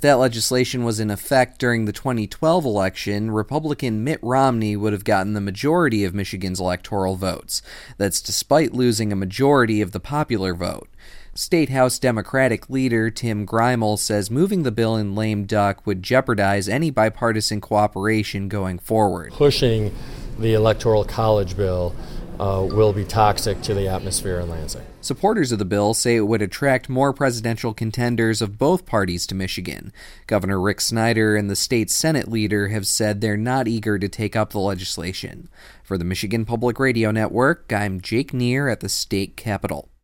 If that legislation was in effect during the 2012 election, Republican Mitt Romney would have gotten the majority of Michigan's electoral votes. That's despite losing a majority of the popular vote. State House Democratic leader Tim Grimel says moving the bill in lame duck would jeopardize any bipartisan cooperation going forward. Pushing the Electoral College bill will be toxic to the atmosphere in Lansing. Supporters of the bill say it would attract more presidential contenders of both parties to Michigan. Governor Rick Snyder and the state's Senate leader have said they're not eager to take up the legislation. For the Michigan Public Radio Network, I'm Jake Neer at the state capitol.